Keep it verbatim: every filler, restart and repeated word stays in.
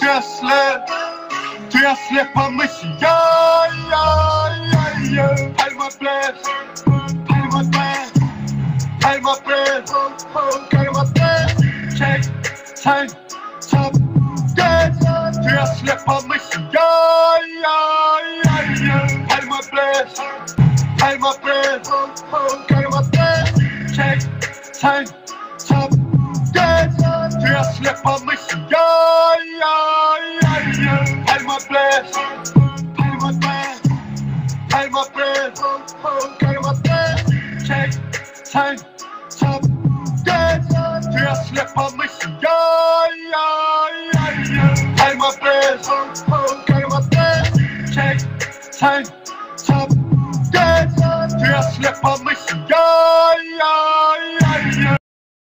jag släpp, ty jag släpper mycket. Ja, ja, ja, ja. Palma bless, Palma bless, Palma bless, Palma bless. Check, time, top, dead. Ty jag släpper mycket. Ja, ja, ja, ja. Palma bless, Palma bless, Palma bless. Check, time, top, dead. Ty jag släpper mycket. Ja, ja, ja, ja. Palma bless, Palma bless, Palma bless, Palma bless. Check, time, top, dead. Ty jag släpper mycket. Ja, ja, ja, ja. Palma bless, Palma bless. Check, time, top, dead. Ty jag släpper mycket. Ja,